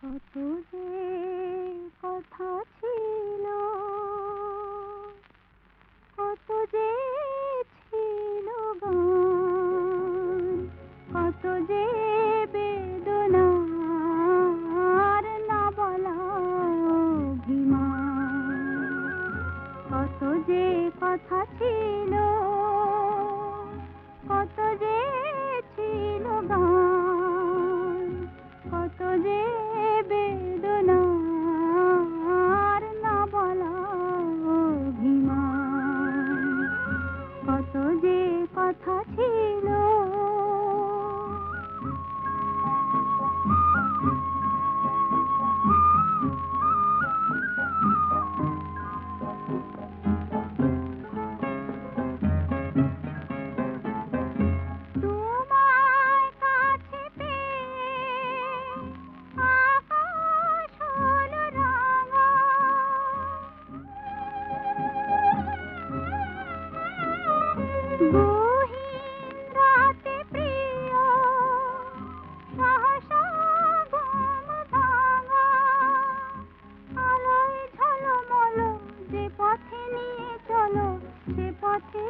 কত যে কথা ছিল, কত যে ছিল গান, কত যে বেদনার না বলা অভিমান। কত যে কথা ছিল, কত যে ছিল গান, কত যে বেদনার না বলা অভিমান। কত যে কথা ছিল। তোমায় কাছে পেয়ে আকাশ হলো রাঙা, গহীন রাতে প্রিয় সহসা ঘুম ভাঙা। আলোয় ঝলমল যে পথে নিয়ে চলো, সে পথে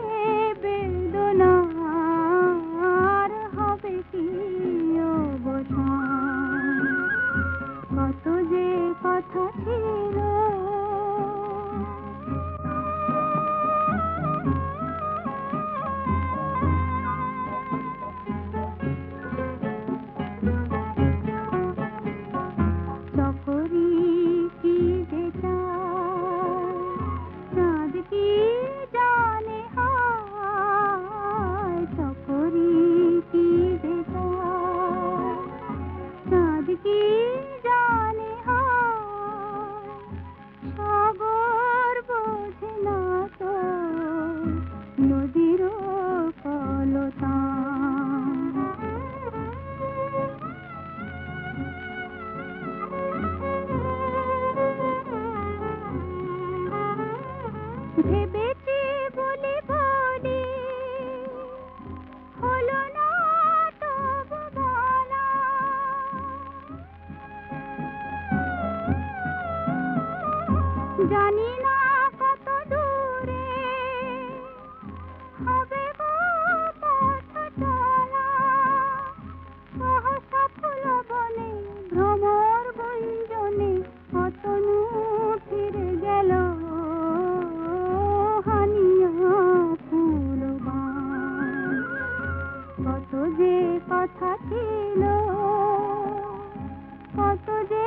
বেদনার হবে কি অবসান। কত যে কথা ছিল। চকরি কি যে চায়, চাঁদ কি জানে হায়। চকরি কি যে চায়, চাঁদ কি জানে হায়। সাগর বোঝে না তো নদীরও কলতান। ভেবেছি বলি বলি, হলো না তবু বলা। জানি না কত দূরে হবে গো পথ চলা। সহসা ফুল বনে ভ্রমর গুঞ্জনে অতনু ফিরে গেল হানিয়া ফুলবান। কত যে কথা ছিল, কত যে